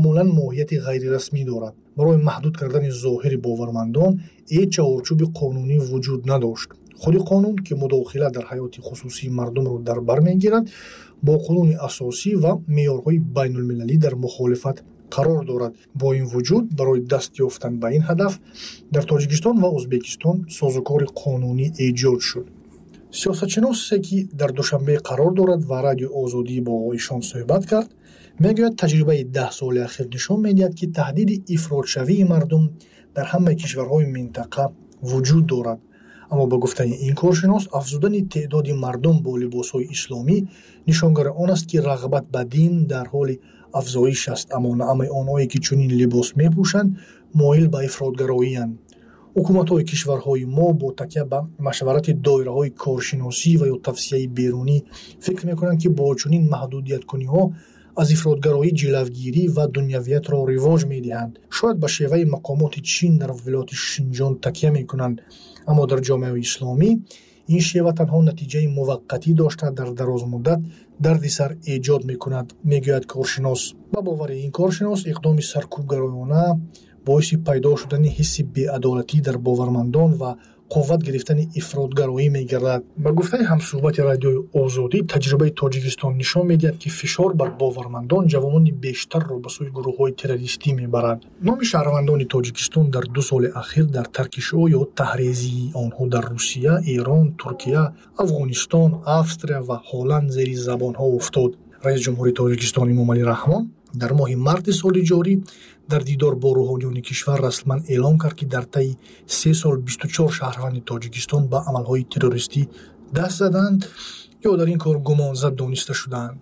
маъмулан моҳияти ғайрирасмӣ дорад. барои маҳдуд кардани зоҳири бовармандон ҳеҷ чаҳорчӯби қонунӣ вуҷуд надошт. худи қонун, ки мудохила дар ҳаёти хусусии мардумро дар бар мегирад, бо қонуни асосӣ ва меъёрҳои байнулмилалӣ дар мухолифат қарор дорад. бо ин вуҷуд, барои даст ёфтан ба ин ҳадаф дар Тоҷикистон ва Ӯзбекистон созукори қонунӣ эҷод шуд. сиёсатшиносе, ки дар Душанбе қарор дорад ва Радиои Озодӣ бо оишон суҳбат кард, мегӯяд таҷрибаи 10 соли ахир нишон медиҳад, ки таҳдиди ифротшавии мардум дар ҳамаи кишварҳои минтақа вуҷуд дорад. аммо ба гуфтани ин коршинос, афзудани теъдоди мардум бо либосҳои исломӣ нишонгари он аст, ки рағбат ба дин дар ҳоли афзоиш аст, аммо наъмаи онҳое, ки чунин либос мепӯшанд, моил ба ифротгароиянд. ҳукуматҳои кишварҳои мо бо такя ба машварати доираҳои коршиносӣ ва ё тавсияи берунӣ фикр мекунанд, ки бо чунин маҳдудияткуниҳо аз ифротгароӣ ҷилавгирӣ ва дунявиятро ривоҷ медиҳанд. шояд ба шеваи мақомоти Чин дар вилояти Шинҷон такя мекунанд, аммо дар ҷомеаи исломӣ ин шева танҳо натиҷаи муваққатӣ дошта дар дарозмуддат дарди сар эҷод мекунад, мегӯяд коршинос. ба бовари ин коршинос, иқдоми саркӯбгароёна боиси пайдо шудани ҳисси беадолатӣ дар бовармандон ва қувват гирифтани ифротгароӣ мегардад. ба гуфтаи ҳамсуҳбати Радиои Озодӣ, таҷрибаи Тоҷикистон нишон медиҳад, ки фишор бар бовармандон ҷавонони бештарро ба сӯи гурӯҳҳои террористӣ мебарад. номи шаҳрвандони Тоҷикистон дар 2 соли ахир дар тарки шоҳ ё таҳризии онҳо дар Русия, Эрон, Туркия, Афғонистон, Австрия ва Ҳолланд зери забонҳо уфтод. раиси ҷумҳури Тоҷикистон Эмомалӣ Раҳмон дар моҳи марти соли ҷорӣ дар дидор бо рӯҳониёни кишвар расман эълон кард, ки дар таи 3 сол 24 шаҳрванди Тоҷикистон ба амалҳои террористӣ даст заданд ё дар ин кор гумонзад дониста шуданд.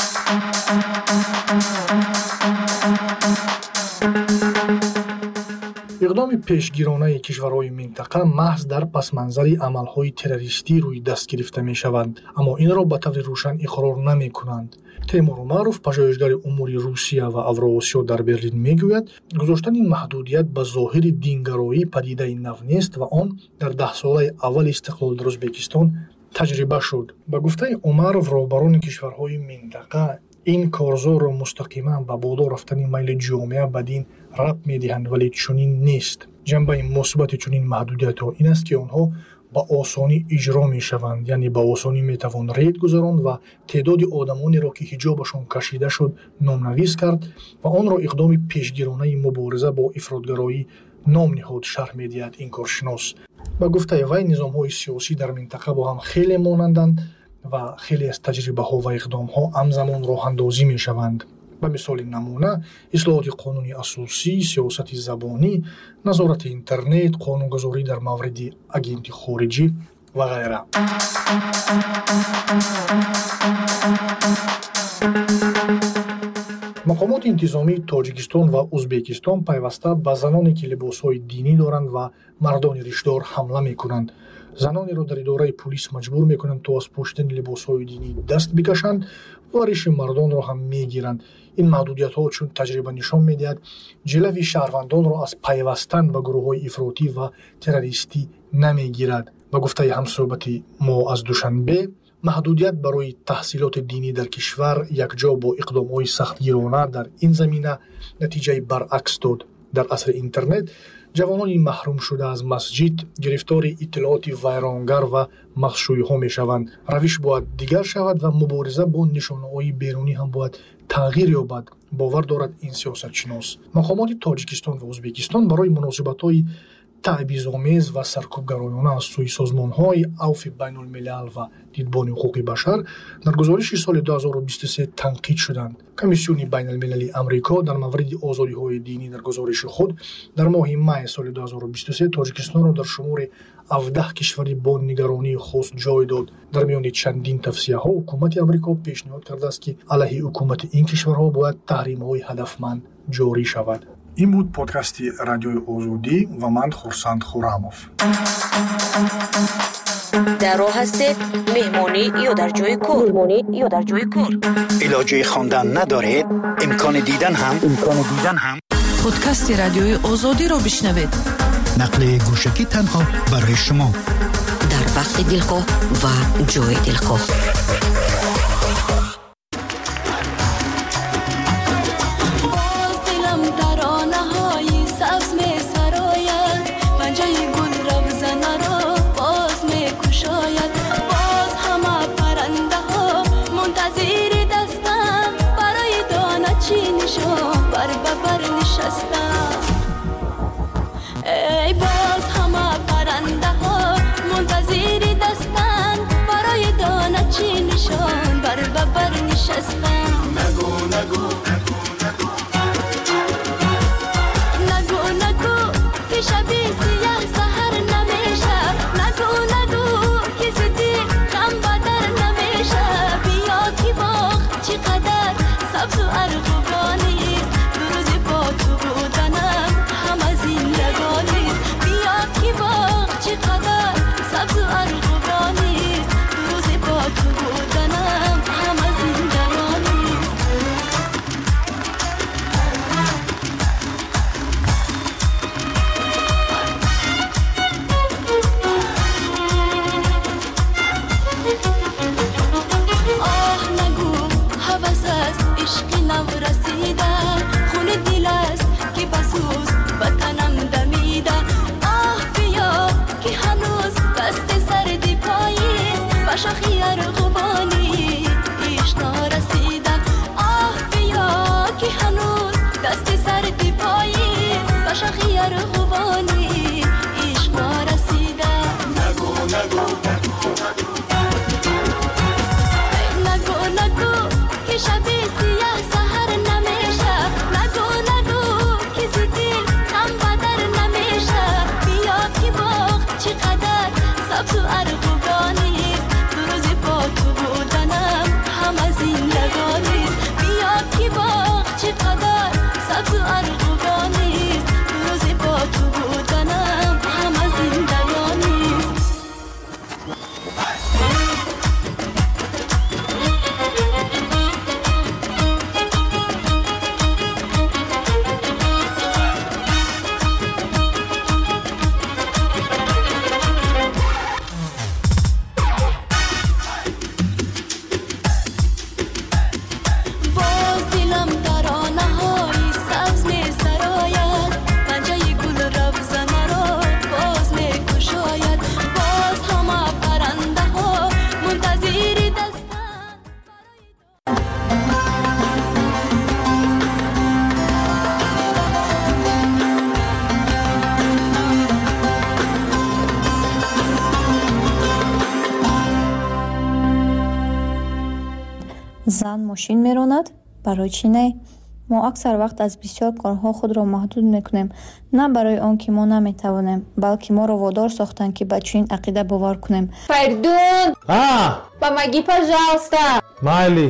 иқдоми пешгиронаи кишварҳои минтақа маҳз дар пасманзари амалҳои террористӣ рӯи даст гирифта мешаванд, аммо инро ба таври рӯшан иқрор намекунанд. Теймур Умаров, пажӯҳишгари умури Русия ва Авроосиё дар Берлин мегӯяд, гузоштани маҳдудият ба зоҳири дингароӣ падидаи нав нест ва он дар 10 солаи аввали истиқлол дар Ӯзбекистон таҷриба шуд. Ба гуфтаи Умаров, роҳбарони кишварҳои минтақа ин корзорро мустақиман ба боло рафтани майли ҷомеа ба дин рабт медиҳанд, вале чунин нест. ҷанбаи мусбати чунин маҳдудиятҳо ин аст, ки онҳо ба осонӣ иҷро мешаванд, яъне ба осонӣ метавон рейд гузаронд ва теъдоди одамонеро, ки ҳиҷобашон кашида шуд, номнавис кард ва онро иқдоми пешгиронаи мубориза бо ифротгароӣ ном ниҳод, шарҳ медиҳад ин коршинос. ба гуфтаи вай, низомҳои сиёсӣ дар минтақа бо ҳам хеле монанданд ва хеле аз таҷрибаҳо ва иқдомҳо ҳамзамон роҳандозӣ мешаванд. ба мисоли намуна, ислоҳоти қонуни асосӣ, сиёсати забонӣ, назорати интернет, қонунгузорӣ дар мавриди агенти хориҷӣ ва ғайра. мақомоти интизомии Тоҷикистон ва Ӯзбекистон пайваста ба заноне, ки либосҳои динӣ доранд ва мардони риштдор ҳамла мекунанд. занонеро дар идораи пулис маҷбур мекунанд, то аз пӯшидани либосҳои динӣ даст бикашанд ва риши мардонро ҳам мегиранд. ин маҳдудиятҳо, чун таҷриба нишон медиҳад, ҷилави шаҳрвандонро аз пайвастан ба гурӯҳҳои ифротӣ ва террористӣ намегирад. ба гуфтаи ҳамсуҳбати мо аз Душанбе, маҳдудият барои таҳсилоти динӣ дар кишвар якҷо бо иқдомҳои сахтгирона дар ин замина натиҷаи баръакс дод. дар асри интернет, ҷавонони маҳрум шуда аз масҷид гирифтори иттилооти вайронгар ва мағзшӯйиҳо мешаванд. равиш бояд дигар шавад ва мубориза бо нишонаҳои берунӣ ҳам бояд тағйир ёбад, бовар дорад ин сиёсатшинос. мақомоти Тоҷикистон ва Ӯзбекистон барои муносибатҳои таъбизомез ва саркӯбгароёна аз сӯи созмонҳои авфи байнулмилал ва дидбони ҳуқуқи башар дар гузориши соли 2023 танқид шуданд. Комиссиони байналмилалии Амрико дар мавриди озодиҳои динӣ дар гузориши худ дар моҳи май соли 2023 Тоҷикистонро дар шумори 17 кишвари бо нигаронии хос ҷой дод. дар миёни чандин тавсияҳо ҳукумати Амрико пешниҳод кардааст, ки алайҳи ҳукумати ин кишварҳо бояд таҳримҳои ҳадафманд ҷорӣ шавад. ин буд подкасти Радиои Озодӣ ва ман Хурсанд Хуррамов. дар роҳ ҳастед? меҳмонӣ ё дар ҷойи кор? илоҷи хондан надоред? имкони дидан ҳам? подкасти Радиои Озодиро бишнавед. нақли гӯшагӣ танҳо барои шумо дар вақти дилхоҳ ва ҷои дилхоҳ. All بر ببر نشستم. ای باز همه پرنده ها منتظر دستن برای دانه چی نشان بر ببر نشستن. نگو نگو که شبی سیاه سهر نمیشه. نگو که زدی غم بدر نمیشه. بیا که باغ چقدر سبز و ارغوانیست. دو روز با تو بودنم همه زندگانیست. بیا که باغ چقدر سبز و ارغوانیست. دو روز با تو بودنم همه زندگانیست. عشق نو رسیده خون دل است که بسوز وطنم دمیده. آه بیا که هنوز دست سردی پاییست و شاخی ارغوانی عشق نرسیده. آه بیا که هنوز دست سردی پاییست و شاخی ارغوانی عشق نرسیده. نگو که شبی سیاه سهر نمیشه. نگو که زدی غم بدر نمیشه. بیا که باغ چقدر سبز و ارغوانیست. دو روز با تو بودنم همه زندگانیست. بیا که باغ چقدر سبز و ارغوانیست. دو روز با تو بودنم همه زندگانیست. زن ماشین میراند؟ برای چی نه؟ ما اکثر وقت از بسیار کارها خود را محدود میکنیم، نه برای آن که ما نمیتوانیم، بلکه ما را وادار ساختند که به چنین عقیده باور کنیم. Perdón. Помоги, пожалуйста. Майли.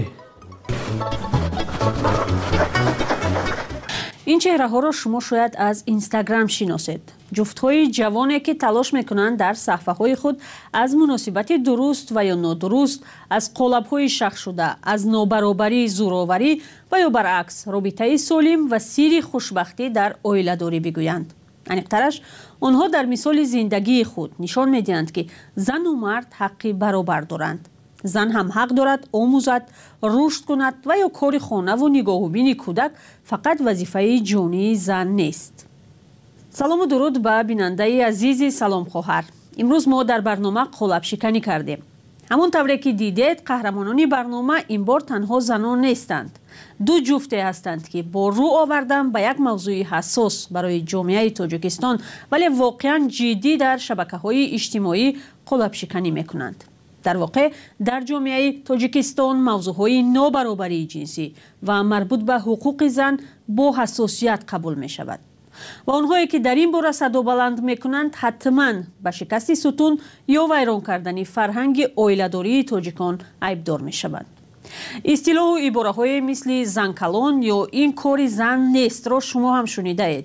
این چهره ها را شما شاید از اینستاگرام شناسید. جفت های جوانی که تلاش میکنند در صفحه های خود از مناسبت درست و یا نادرست، از قالب های شخ شده، از نابرابری، زورآوری و یا برعکس رابطه سالم و سیر خوشبختی در عائله داری بگویند. انیقترش آنها در مثال زندگی خود نشان میدهند که زن و مرد حقی برابر دارند. زن هم حق دارد آموزد، رشد کند و یا کار خانه و نگاه و بین کودک فقط وظیفه جانی زن نیست. سلام و درود به بیننده عزیز سلام خواهر. امروز ما در برنامه قالب شکنی کردیم. همون طوری که دیدید قهرمانان برنامه این بار تنها زنان نیستند. دو جفته هستند که با رو آوردن به یک موضوع حساس برای جامعه تاجیکستان ولی واقعا جدی در شبکه‌های اجتماعی قالب شکنی میکنند. در واقع در جامعه تاجیکستان موضوعهای نابرابری جنسی و مربوط به حقوق زن با حساسیت قبول می شود. و آنهایی که در این باره صدا بلند می کنند حتما به شکست ستون یا ویران کردن فرهنگ عائله‌داری تاجیکان عیبدار می شوند. اصطلاح و عباره های مثل زن کلان یا این کار زن نیست را شما هم شنیده اید.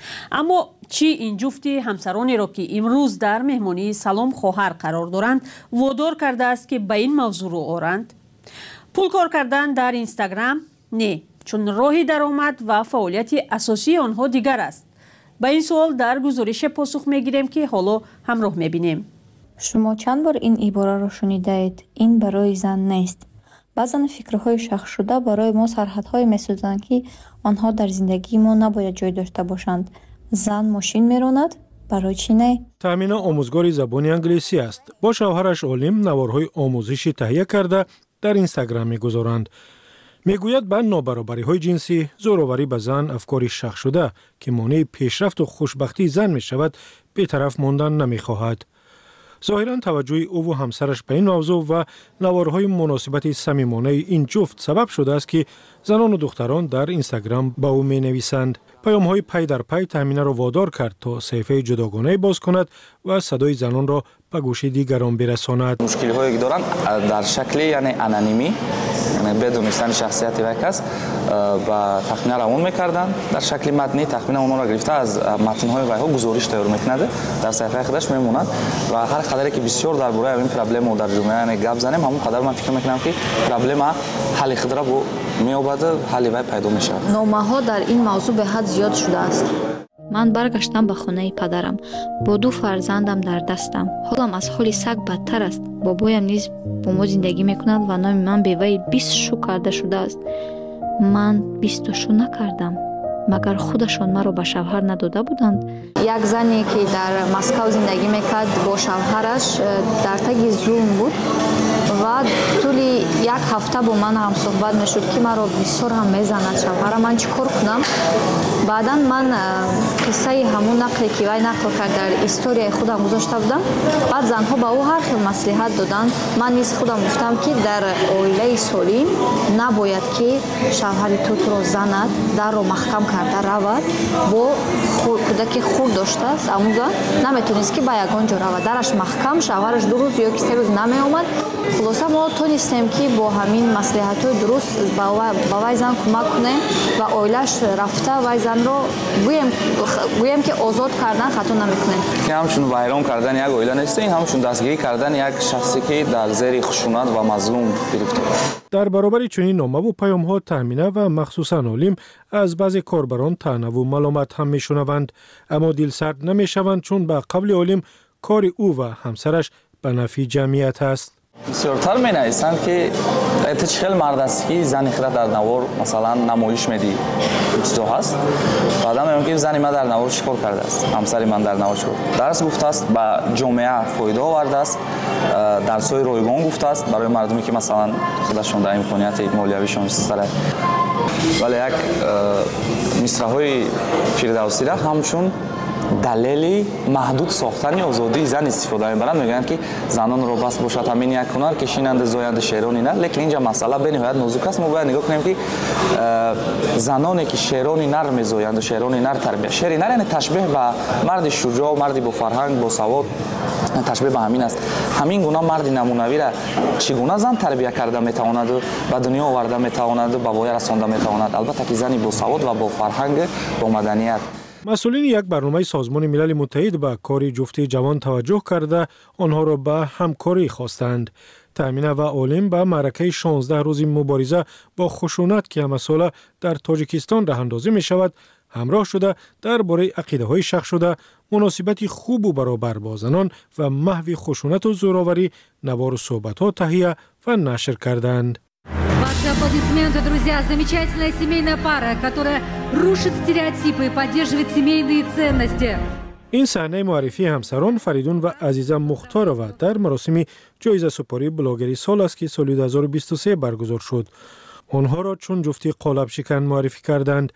اما چی این جفت همسرانی را که امروز در مهمانی سلام خواهر قرار دارند وادار کرده است که به این موضوع رو آرند؟ پول کار کردن در اینستاگرام؟ نه، چون راه درآمد و فعالیت اساسی آنها دیگر است. به این سوال در گزارش پاسخ میگیریم که حالا همراه میبینیم. شما چند بار این عباره را شنیده اید؟ این برای زن نیست. بعضا فکرهای شخص شده برای ما سرحدهای می‌سازند که آنها در زندگی ما نباید جای داشته باشند. زن ماشین میراند؟ برای چی نه؟ تامینه آموزگار زبان انگلیسی است. با شوهرش عالم نوارهای آموزشی تهیه کرده در اینستاگرام می‌گذارند. میگوید به نابرابری‌های جنسی، زوراوری به زن افکاری شخص شده که مانع پیشرفت و خوشبختی زن می شود، بی‌طرف ماندن نمی‌خواهد. ظاهراً توجه او و همسرش به این موضوع و نوارهای مناسبت صمیمانه این جفت سبب شده است که زنان و دختران در اینستاگرام با او می‌نویسند. پیام‌های پی در پی تامینه را وادار کرد تا صفحه جداگانه باز کند و صدای زنان را به گوش دیگران برساند. مشکل‌هایی که دارند در شکل یعنی انانیمی، یعنی بدون دانستن شخصیت یک کس و تخمینه روان می‌کردند. در شکل متنی تخمینه اونها را گرفته از متن‌های وی‌ها گزارش تیار می‌کند، در صفحه خودش می‌ماند و هر قدری که بسیار درباره این پرابلم در جامعه گپ زنیم، همون قدر من فکر می‌کنم که پرابلم حل خود را می‌یابد، حل وی پیدا می‌شود. номаҳо дар ин мавзӯъ беҳад зиёд шудааст. ман баргаштам ба хонаи падарам. бо 2 фарзандам дар дастам. ҳолам аз ҳоли саг бадтар аст. бобоям низ бо мо зиндагӣ мекунад ва номи ман беваи 20 шу карда шудааст. ман 20 шу накардам. магар худашон маро ба шавҳар надода буданд? як зане ки дар Москав зиндагӣ мекард бо шавҳараш дар таги зулм буд ва тӯли як ҳафта бо ман ҳам суҳбат мешуд ки маро бисёр ҳам мезанад шавҳарам, ман чӣ кор кунам? баъдан ман қиссаи ҳамун нақле ки вай нақл кард дар историяи худам гузошта будам. баъд занҳо ба ӯ ҳар хел маслиҳат доданд. ман низ худам гуфтам ки дар оилаи солим набояд ки шавҳари туро занад, дарро маҳкам карда равад, бо кӯдаки хурд доштааст, амуза наметонист ки ба ягон ҷо равад, дараш маҳкам, шавҳараш 2 рӯз ё ки 3 рӯз намеомад. хулоса мо тонистем ки бо ҳамин маслиҳатҳои дуруст ба вай зан кӯмак кунем ва оилааш рафта вай занро гӯем ки озод кардан хато намекунем. ҳамчун вайрон кардан як оила нест, ин ҳамчун дастгирӣ кардан як шахсе ки дар зери хушунат ва мазлум гирифтор. дар баробари чунин номаву паёмҳо таъмина ва махсусан олим аз баъзе корбарон таънаву маломат ҳам мешунаванд, аммо дилсард намешаванд, чун ба қавли олим кори ӯ ва ҳамсараш ба нафъи ҷамъият аст. бисёртар менависанд ки эта чӣ хел мард аст ки зани хира дар навор масалан намоиш медиҳи ҷудо ҳаст, баъдан меён ки зани ман дар навор чӣ кор кардааст, ҳамсари ман дар навор чӣ кор дарс гуфтааст, ба ҷомеа фоида овардааст, дарсҳои ройгон гуфтааст барои мардуме ки масалан худашон дар имконияти молиявишон истара. вале як мисраҳои фирдавсира ҳамчун далели маҳдуд сохтани озодии зан истифода мебаранд. мегӯянд ки занонро бас бошад ҳамин як ҳунар, кишинанду зоянду шерони нар. лекин инҷа масъала бениҳоят нозук аст. мо бояд нигоҳ кунем ки заноне ки шерони нар мезоянду шерони нар тарбия, шери нар яъне ташбеҳ ба марди шуҷоъ, марди бо фарҳанг, бо савод, ташбеҳ ба ҳамин аст. ҳамин гуна марди намунавира чӣ гуна зан тарбия карда метавонаду ба дунё оварда метавонаду ба воя расонда метавонад? албатта ки зани бо савод ва бо фарҳанг, бо маданият. масъулини як барномаи созмони милали муттаҳид ба кори ҷуфти ҷавон таваҷҷӯҳ карда, онҳоро ба ҳамкорӣ хостанд. таъмина ва олим ба маъракаи 16 рӯзи мубориза бо хушунат ки ҳамасола дар тоҷикистон раҳандозӣ мешавад, ҳамроҳ шуда дар бораи ақидаҳои шахшшуда, муносибати хубу баробар бо занон ва маҳви хушунату зӯроварӣ навору суҳбатҳо таҳия ва нашр карданд. Ваши аплодисменты, друзья. Замечательная семейная пара, которая рушит стереотипы и поддерживает семейные ценности. این صحنه معرفی همسران فریدون و عزیزه مختارова در مراسم جایزه سپاری بلاگری سال است که سال 2023 برگزار شد. آنها را چون جفتی قالب شکن معرفی کردند.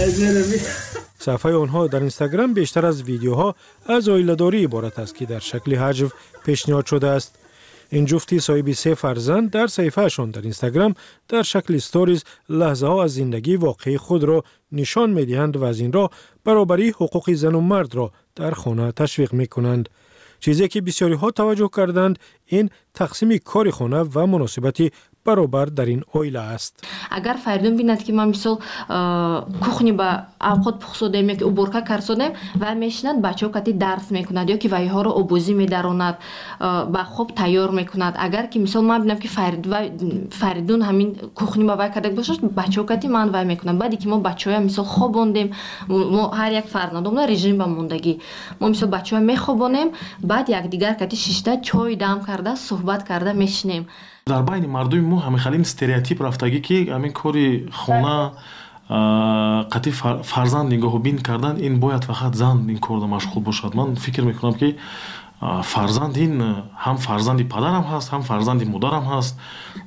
صفحه آنها در اینستاگرام بیشتر از ویدیوها از عائله‌داری عبارت است که در شکل حجو پیشنهاد شده است. این جفتی صاحب 3 فرزند در صفحه‌شان در اینستاگرام در شکل استوریز لحظه ها از زندگی واقعی خود را نشان می‌دهند و از این راه برابری حقوق زن و مرد را در خانه تشویق می‌کنند. چیزی که بسیاری ها توجه کردند این تقسیم کار خانه و مناسبتی برابر در این اویله است. اگر فریدون بیند که من مثلا کухни ба авқот пухсодем ё ки уборка карсодем ва мешинад бачаҳо кати дарс мекунад ё ки вайҳоро обозӣ медаронад, ба хоб тайёр мекунад. агар ки мисол ман бинам ки фаридун ҳамин кухни ба вай карда бошад, бачаҳо кати ман вай мекунад. баъде ки мо бачаҳоя мисол хобондем, мо ҳар як фарзандомона режим ба мондагӣ, мо мисол бачаҳоя мехобонем, баъд якдигар кати шишта чой дам карда суҳбат карда мешинем. дар байни мардуми мо ҳамин стереотип рафтагӣ ки ҳамин кори хона қатъи фарзанд нигоҳубин кардан, ин бояд фақат зан ин корда машғул бошад. ман фикр мекунам ки фарзанд ин ҳам фарзанди падарам ҳаст, ҳам фарзанди модарам ҳаст.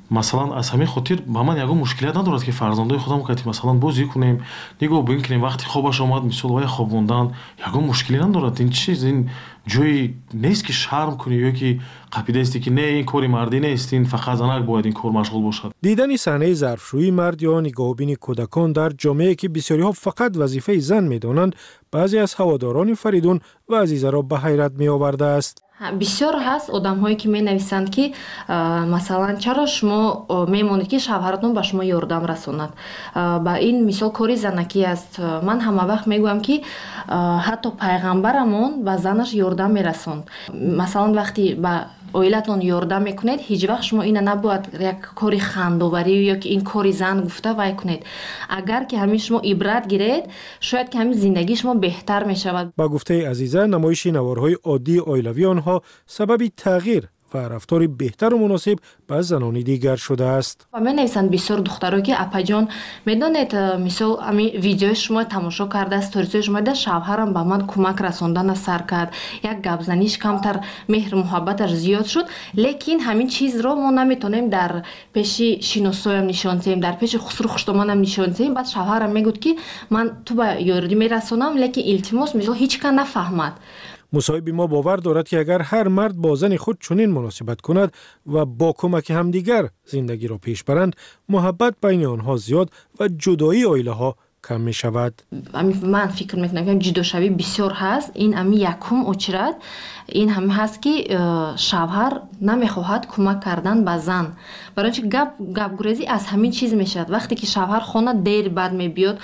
масалан аз ҳамин хотир ба ман ягон мушкилият надорад ки фарзандои худам кати масалан бозӣ кунем, нигоҳ бинкунем, вақти хобаш омад мисол вай хобондан ягон мушкилӣ надорад. Ин чиз ин ҷои нест ки шарм кунӣ ё ки қапидаисти ки не ин кори мардӣ нест, ин фақат занак бояд ин кор машғул бошад. дидани саҳнаи зарфшӯии мард ё нигоҳубини кӯдакон дар ҷомеае ки бисёриҳо фақат вазифаи зан медонанд, баъзе аз ҳаводорони Фаридун ва Азизаро ба ҳайрат меовардааст. бисёр ҳаст одамҳое ки менависанд ки масалан чаро шумо мемонед ки шавҳаратон ба шумо ёрдам расонад. Ба ин мисол кори занакӣ аст. Ман ҳама вақт мегӯям ки ҳатто пайғамбарамон ба занаш ёрдам мерасонд. Масалан вақти ба оилатон ёрдам мекунед, ҳеҷ вақт шумо ина набояд як кори хандоварӣ ё ки ин кори зан гуфта вай кунед. Агар ки ҳамин шумо ибрат гиред, шояд ки ҳамин зиндагии шумо беҳтар мешавад. ба гуфтаи Азиза, намоиши наворҳои оддии оилавии онҳо сабаби тағйир ва рафтори беҳтару муносиб ба занони дигар шудааст. Ва менависанд бисёр духтаро ки апаҷон медонед мисол ами видеои шумо тамошо карда, сторисои шумо да шавҳарам ба ман кӯмак расондана сар кард, як гапзаниш камтар меҳру муҳаббаташ зиёд шуд, лекин ҳамин чизро мо наметонем дар пеши шиносоям нишон диҳем, дар пеши хусру хуштоманам нишон диҳем. Баъд шавҳарам мегӯд ки ман ту ба ёрдӣ мерасонам, лекин илтимос мисол ҳеҷ кас нафаҳмад. мусоҳиби мо бовар дорад ки агар ҳар мард бо зани худ чунин муносибат кунад ва бо кӯмаки ҳамдигар зиндагиро пеш баранд, муҳаббат байни онҳо зиёд ва ҷудоии оилаҳо кам мешавад. Ман фикр мекунам ки ҷудошавӣ бисёр ҳаст. Ин ами якум очрат ин ҳам ҳаст ки шавҳар намехоҳад кӯмак кардан ба зан. Барои чи гапгурезӣ аз ҳамин чиз мешавад. Вақте ки шавҳар хона дер бад мебиёд,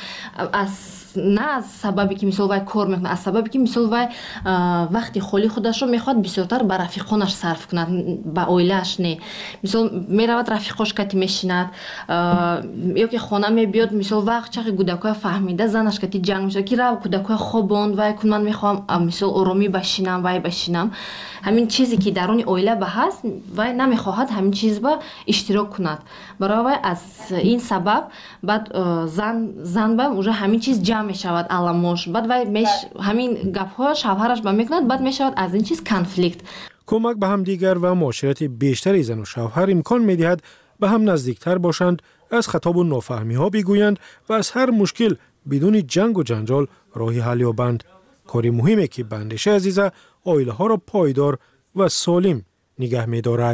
не аз сабабе ки мисол вай кор мекунад, аз сабабе ки мисол вай вақти холи худашро мехоҳад бисёртар ба рафиқонаш сарф кунад, ба оилааш не. Мисол меравад рафиқош кати мешинад, ё ки хона мебиёд, мисол вақт чахи кӯдакоя фаҳмида занаш кати ҷанг мешавад ки рав кӯдакоя хобонд, вай кун, ман мехоҳам мисол оромӣ башинам, вай башинам. Ҳамин чизе ки даруни оила ба ҳаст, вай намехоҳад ҳамин чиз ба иштирок кунад. Барои вай аз ин сабаб баъд зан ба уже ҳамин чиз ҷамъ мешавад аламош. Баъд вай ҳамин гапҳо шавҳараш ба мекунад, баъд мешавад аз ин чиз конфликт. кӯмак ба ҳамдигар ва муоширати бештари зану шавҳар имкон медиҳад ба ҳам наздиктар бошанд, аз хатобу нофаҳмиҳо бигӯянд ва аз ҳар мушкил бидуни ҷангу ҷанҷол роҳи ҳал ёбанд. кори муҳиме ки ба андешаи Азиза оилаҳоро пойдор ва солим нигаҳ медорад.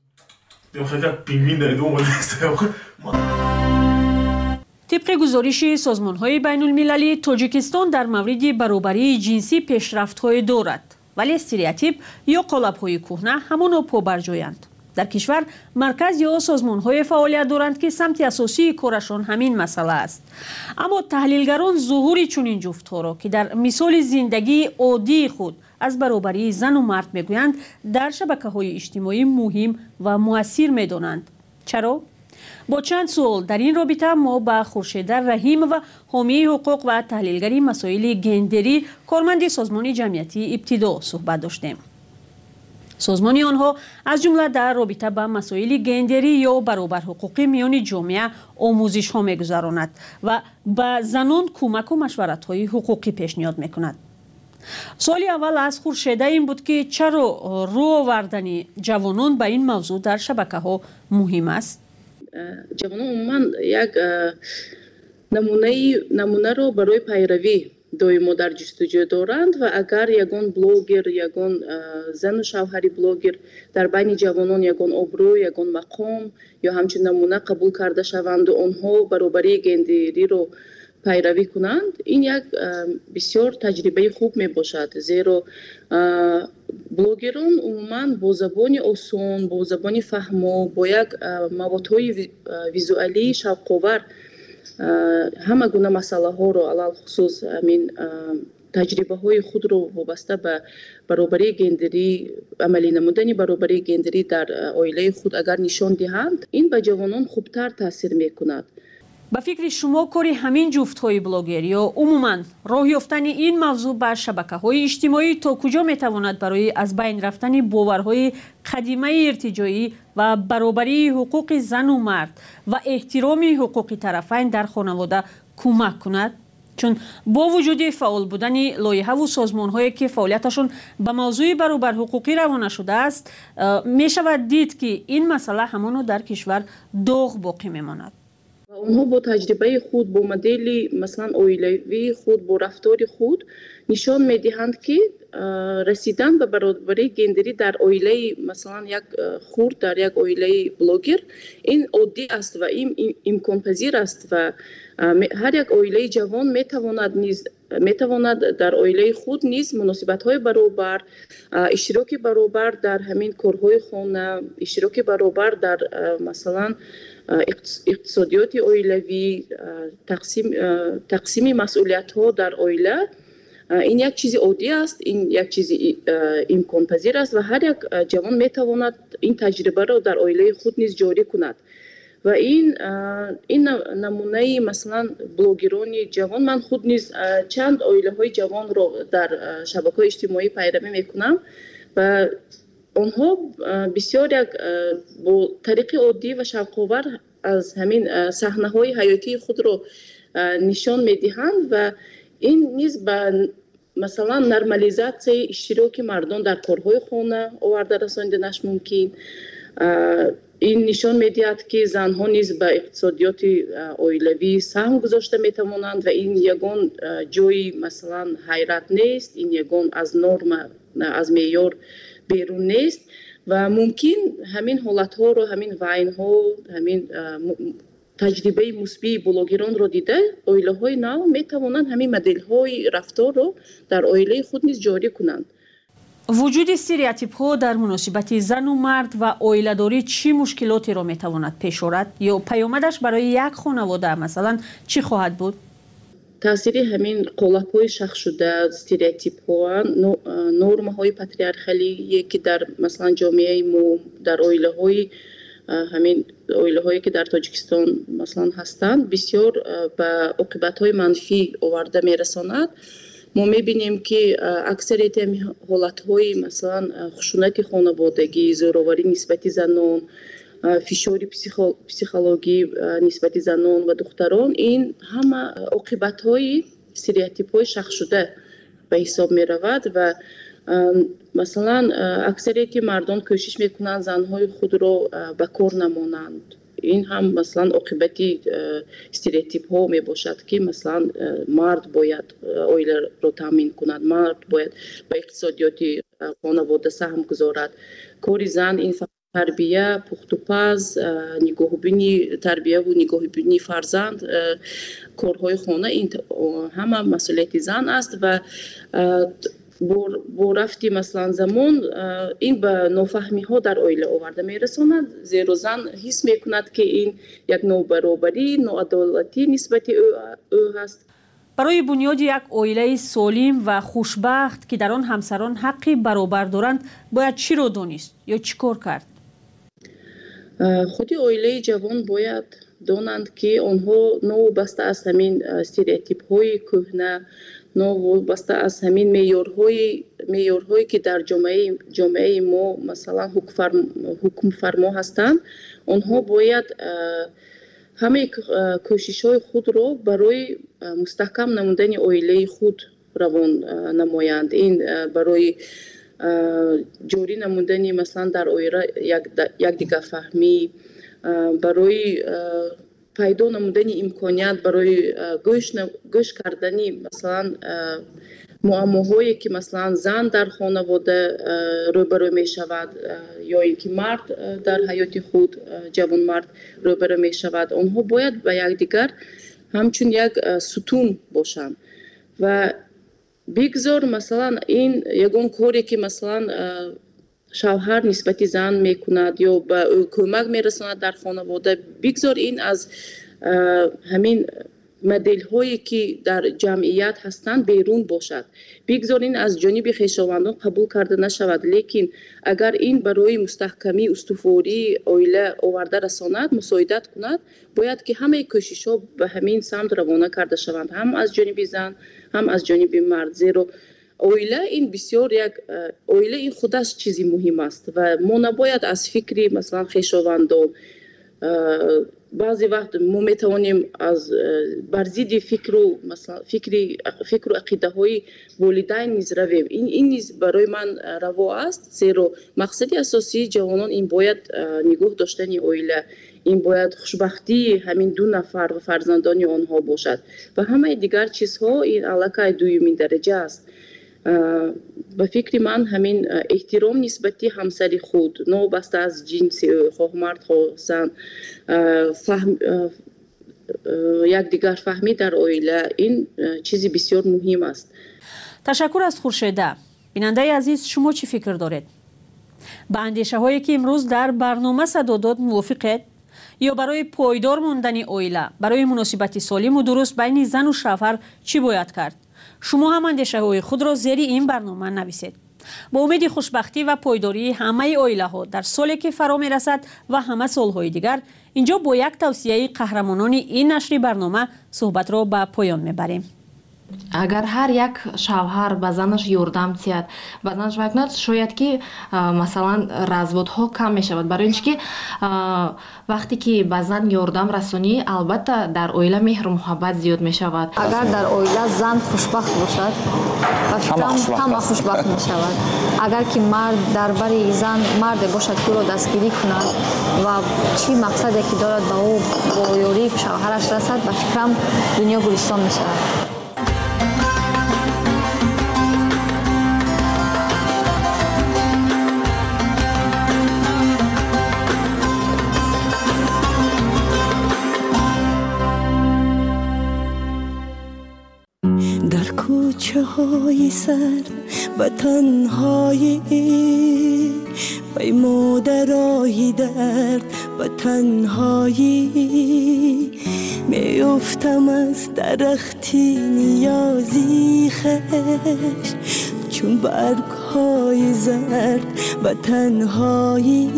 طبق گزارش سازمان‌های بین‌المللی، تاجیکستان در مورد برابری جنسی پیشرفت‌های دارد، ولی استریوتیپ یا قالب‌های کهنه همانا پابرجایند. در کشور مرکز یا سازمان‌های فعالیت دارند که سمت اساسی کارشان همین مسئله است. اما تحلیلگران ظهور چنین جفت‌ها را که در مثال زندگی عادی خود از برابری زن و مرد میگویند، در شبکه‌های اجتماعی مهم و مؤثر می‌دانند. چرا؟ با چند سوال در این رابطه ما با خورشید رحیم و حامی حقوق و تحلیلگری مسائل گندری کارمند سازمان جمعیتی ابتدا صحبت داشتیم. سازمان آنها از جمله در رابطه با مسائل گندری یا برابر حقوقی میان جامعه آموزش ها میگذراند و به زنان کمک و مشورت های حقوقی پیشنهاد میکند. سوال اول از خورشید این بود که چرا رو آوردن جوانان به این موضوع در شبکه ها مهم است؟ جوانان عموما یک نمونه رو برای پیروی доимо дар ҷустуҷӯ доранд ва агар ягон блогер, ягон зану шавҳари блогер дар байни ҷавонон ягон обрӯ, ягон мақом ё ҳамчун намуна қабул карда шаванду онҳо баробарии гендериро пайравӣ кунанд, ин як бисёр таҷрибаи хуб мебошад. Зеро блогерон умуман бо забони осон, бо забони фаҳмо, бо як маводҳои визуалӣ шавқовар ҳама гуна масъалаҳоро алалхусус амин таҷрибаҳои худро вобаста ба баробарии гендерӣ, амалӣ намудани баробарии гендерӣ дар оилаи худ агар нишон диҳанд, ин ба ҷавонон хубтар таъсир мекунад. ба фикри шумо кори ҳамин ҷуфтҳои блогер ё умуман роҳ ёфтани ин мавзӯъ ба шабакаҳои иҷтимоӣ то куҷо метавонад барои аз байн рафтани боварҳои қадимаи иртиҷоӣ ва баробарии ҳуқуқи зану мард ва эҳтироми ҳуқуқи тарафайн дар хонавода кӯмак кунад? چون با وجود فعال بودن لایحه و سازمان‌هایی که فعالیتشون به موضوع برابر حقوقی روانه شده است، می شود دید که این مسئله همانو در کشور داغ باقی میماند. اونها با تجربه خود، با مدل مثلا اویلوی خود، با رفتار خود نشان میدهند که رسیدن به برابری گندری در اویله مثلا یک خورد، در یک اویله بلوگر، این عادی است و این امکان پذیر است و هر یک اویله جوان میتواند در اویله خود نیز مناسبت‌های برابر، اشتراک برابر در همین کارهای خانه، اشتراک برابر در مثلا اقتصادیات اویلوی، تقسیم مسئولیت‌ها در اویله، این یک چیز عادی است، این یک چیز امکان پذیر است و هر یک جوان میتواند این تجربه را در اویله خود نیز جاری کند و این نمونه مثلا بلوگران جوان، من خود نیز چند اویله های جوان را در شبکه‌های اجتماعی پیروی میکنم و آنها بسیار یک با طریق عادی و شوق‌آور از همین صحنه‌های حیاتی خود را نشان میدهند و این نیز به مثلا نرمالیزاسیای اشتراک مردم در کارهای خانه آورده رساندنش ممکن. این نشان میدهد که زنها نیز به اقتصادیات اویلوی سهم گذاشته میتوانند و این یگان جای مثلا حیرت نیست، این یگان از نرم، از معیار بیرون نیست و ممکن همین حالتها رو، همین وعینها، همین تجربه مثبت بلوگران رو دیده اویله های نو می توانند همین مدل های رفتار رو در اویله خود نیز جاری کنند. وجود استریوتیپ ها در مناسبت زن و مرد و اویله داری چی مشکلاتی را می تواند پیش آورد یا پیامدش برای یک خانواده مثلا چی خواهد بود؟ تاثیر همین قالب های شخص شده، استریوتیپ ها، نرم های پاتریارخالی که در مثلا جامعه ما، در اویله های همین اویله هایی که در تاجیکستان مثلا هستند بسیار به عاقبت‌های منفی آورده میرساند. ما میبینیم که اکثریت حالت‌های مثلا خشونت خانوادگی، زوراوری نسبت زنان، فشار پسیخولوژی نسبت زنان و دختران، این همه عاقبت‌های استریوتیپ‌های شخص شده به حساب می‌رود و مثلا اکثریت مردم کوشش میکنند زنهای خود را به کار نمانند. این هم مثلا عاقبتی استریوتیپ ها می باشد که مثلا مرد باید اویله را تامین کند، مرد باید به اقتصادیات خانواده سهم گذارد. کار زن این تربیه، پخت و پز، نگاهبینی تربیه و نگاهبینی فرزند، کارهای خانه، این همه مسئولیت زن است و با رفتی مثلا زمان این به نافهمی ها در اویله آورده میرساند، زیرا زن حس میکند که این یک نابرابری، ناعدالتی نسبت او هست. برای بنیاد یک اویله سالم و خوشبخت که در آن همسران حقی برابر دارند باید چی رو دانست یا چی کار کرد؟ خودی اویله جوان باید دانند که آنها نوابسته از همین استریوتیپ های کهنه، نوابسته از همین معیارهایی که در جامعه ما مثلا حکم فرما هستند، آنها باید همه کوشش‌های خود را برای مستحکم نمودن اویله خود روان نمایند. این برای جوری نمودن مثلا در اویله یک دیگر فهمی، برای پیدا نمودن امکانیت برای گوش کردنی مثلا معماهایی که مثلا زن در خانواده روبرو می شود یا اینکه مرد در حیات خود، جوان مرد روبرو می شود، آنها باید به یکدیگر همچون یک ستون باشند و بگذار مثلا این یگان کاری که مثلا شوهر نسبت زن میکند یا به او کمک میرساند در خانواده، بگذار این از همین مدل هایی که در جمعیت هستند بیرون باشد، بگذار این از جانب خویشاوندان قبول کرده نشود، لیکن اگر این برای مستحکمی استواری اویله آورده رساند، مساعدت کند، باید که همه کوشش ها به همین سمت روانه کرده شوند، هم از جانب زن هم از جانب مرد، زیرا اویله این بسیار یک اویله این خودش چیزی مهم است و ما نباید از فکری مثلا خویشاوندان بعضی وقت ما میتوانیم از بر ضد فکر و عقیده های والدین نیز رویم. این نیز برای من روا است، زیرا مقصد اساسی جوانان این باید نگاه داشتن عائله، این باید خوشبختی همین دو نفر و فرزندان آنها باشد و همه دیگر چیزها این علاقه دومین درجه است. به فکر من همین احترام نسبتی همسر خود، نابسته از جنس خواه مرد خواه زن، یکدیگر فهمی در عائله، این چیزی بسیار مهم است. تشکر از خورشیده. بیننده عزیز، شما چی فکر دارید؟ با اندیشه هایی که امروز در برنامه صدا داد موافقید؟ یا برای پایدار ماندن عائله، برای مناسبت سالم و درست بین زن و شوهر چی باید کرد؟ شما هم اندیشه های خود را زیر این برنامه نویسید. با امید خوشبختی و پایداری همه عائله ها در سالی که فرا می رسد و همه سالهای دیگر، اینجا با یک توصیه قهرمانان این نشر برنامه صحبت را به پایان می بریم. اگر هر یک شوهر به زنش یاردم تید، به زنش وکند، شاید که مثلا разводها کم می شود. برای اینکه وقتی که به زن یاردم رسانی، البته در عائله مهر و محبت زیاد می شود. اگر در عائله زن خوشبخت باشد، همه خوشبخت می شود. اگر که مرد درباره زن مرد باشد که او را دستگیری کند و چی مقصدی که دارد به او با یاری شوهرش رسد، به فکرم دنیا گلستان می شود. کوچه های سرد و تنهایی، پیمودرای درد و تنهایی، میافتم از درختی نیازی خش، چون برگ های زرد و تنهایی،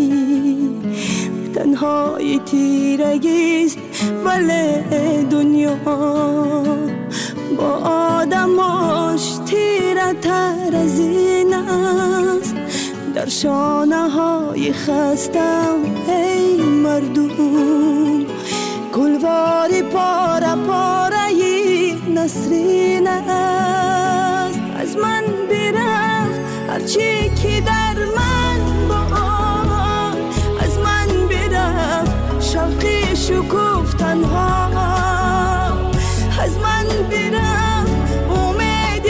تنهایی تیرگیست ولی دنیا با آدماش تیره تر از این است. در شانه های خستم ای مردم، گلواری پاره پاره نسرین است. از من برفت هرچی که در من بود، از من برفت شوقی شکوف تنها، از من برفت امید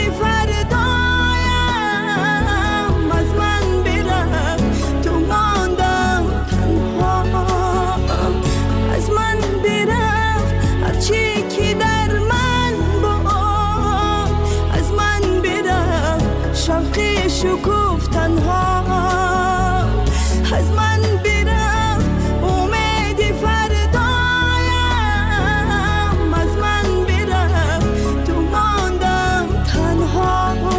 فردایم، از من برفت تو ماندم تنها، از من برفت هرچی که در من بود، از من برفت شوقی شکوف تنها، از من برفت امید فردایم، از من برفت تو ماندم تنها.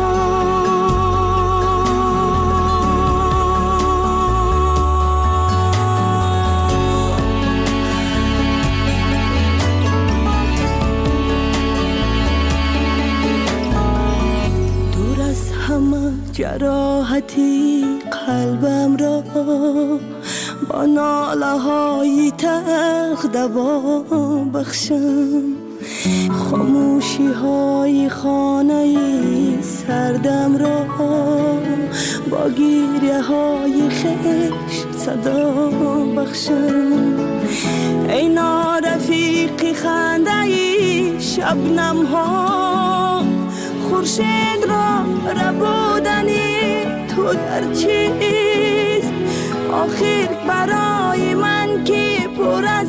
دور از همه جراحتی قلبم را با ناله های تلخ دوا بخشم، خاموشی های خانه سردم را با گریه های خشت صدا بخشم. ای نارفیقی خنده شبنم ها، خورشید را ربودنی تو در چیست؟ آخر برای من که پر از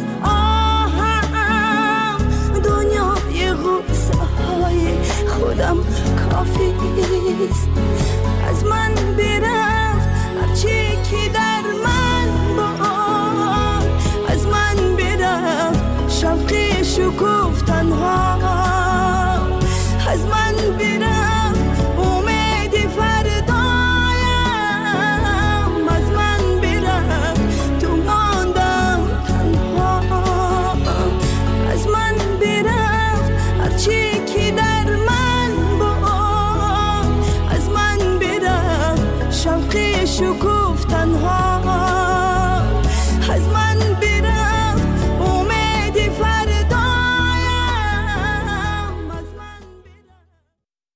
آهم، دنیای غصه های خودم کافی است. از من برفت هرچی که در من بود، از من برفت شوقی شکوف تنها، از من برفت امید فردایم، از من برفت تو ماندم تنها، از من برفت هرچی که در من بود، از من برفت شوقی شکوف تنها.